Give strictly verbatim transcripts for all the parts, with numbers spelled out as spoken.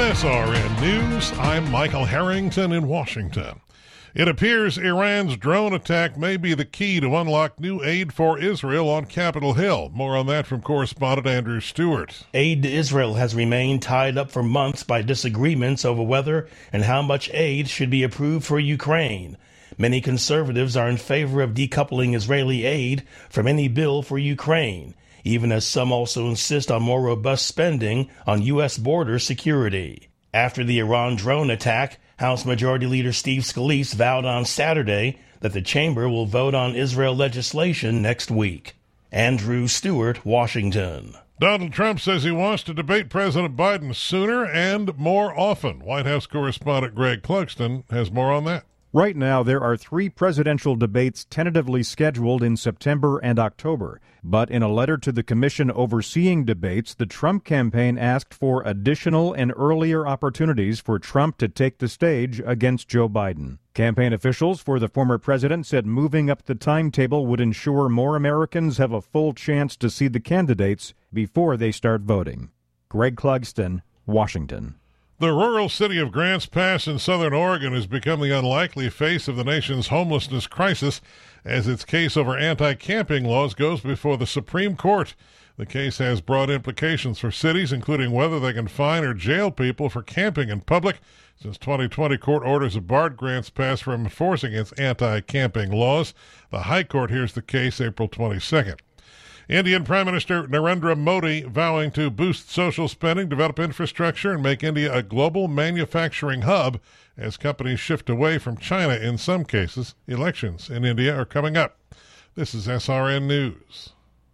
S R N News, I'm Michael Harrington in Washington. It appears Iran's drone attack may be the key to unlock new aid for Israel on Capitol Hill. More on that from correspondent Andrew Stewart. Aid to Israel has remained tied up for months by disagreements over whether and how much aid should be approved for Ukraine. Many conservatives are in favor of decoupling Israeli aid from any bill for Ukraine, even as some also insist on more robust spending on U S border security. After the Iran drone attack, House Majority Leader Steve Scalise vowed on Saturday that the chamber will vote on Israel legislation next week. Andrew Stewart, Washington. Donald Trump says he wants to debate President Biden sooner and more often. White House correspondent Greg Clugston has more on that. Right now, there are three presidential debates tentatively scheduled in September and October. But in a letter to the commission overseeing debates, the Trump campaign asked for additional and earlier opportunities for Trump to take the stage against Joe Biden. Campaign officials for the former president said moving up the timetable would ensure more Americans have a full chance to see the candidates before they start voting. Greg Clugston, Washington. The rural city of Grants Pass in southern Oregon has become the unlikely face of the nation's homelessness crisis as its case over anti-camping laws goes before the Supreme Court. The case has broad implications for cities, including whether they can fine or jail people for camping in public. Since twenty twenty, court orders have barred Grants Pass from enforcing its anti-camping laws. The High Court hears the case April twenty-second. Indian Prime Minister Narendra Modi vowing to boost social spending, develop infrastructure, and make India a global manufacturing hub as companies shift away from China in some cases. Elections in India are coming up. This is S R N News.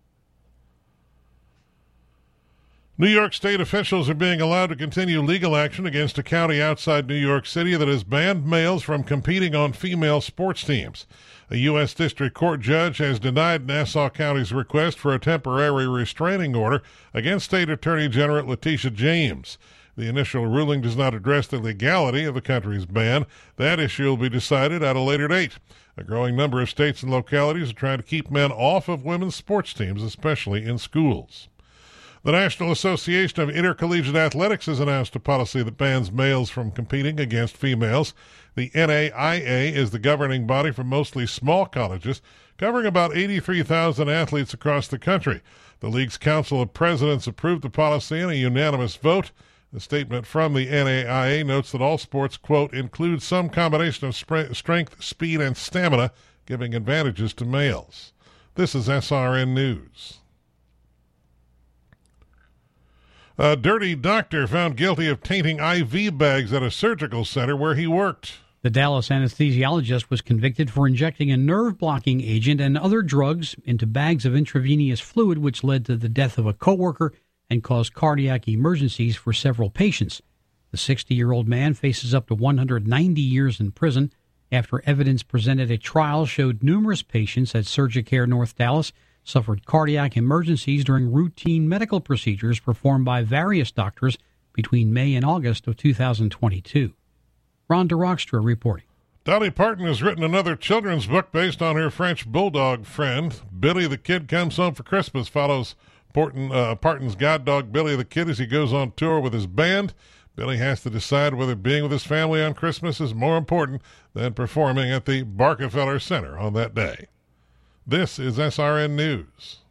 New York State officials are being allowed to continue legal action against a county outside New York City that has banned males from competing on female sports teams. A U S District Court judge has denied Nassau County's request for a temporary restraining order against State Attorney General Letitia James. The initial ruling does not address the legality of the country's ban. That issue will be decided at a later date. A growing number of states and localities are trying to keep men off of women's sports teams, especially in schools. The National Association of Intercollegiate Athletics has announced a policy that bans males from competing against females. The N A I A is the governing body for mostly small colleges, covering about eighty-three thousand athletes across the country. The league's Council of Presidents approved the policy in a unanimous vote. The statement from the N A I A notes that all sports, quote, include some combination of sp- strength, speed, and stamina, giving advantages to males. This is S R N News. A dirty doctor found guilty of tainting I V bags at a surgical center where he worked. The Dallas anesthesiologist was convicted for injecting a nerve-blocking agent and other drugs into bags of intravenous fluid, which led to the death of a coworker and caused cardiac emergencies for several patients. The sixty-year-old man faces up to one hundred ninety years in prison after evidence presented at trial showed numerous patients at Surgicare North Dallas suffered cardiac emergencies during routine medical procedures performed by various doctors between May and August of two thousand twenty-two. Ron DeRockstra reporting. Dolly Parton has written another children's book based on her French bulldog friend. Billy the Kid Comes Home for Christmas follows Parton, uh, Parton's guide dog Billy the Kid as he goes on tour with his band. Billy has to decide whether being with his family on Christmas is more important than performing at the Barkefeller Center on that day. This is S R N News.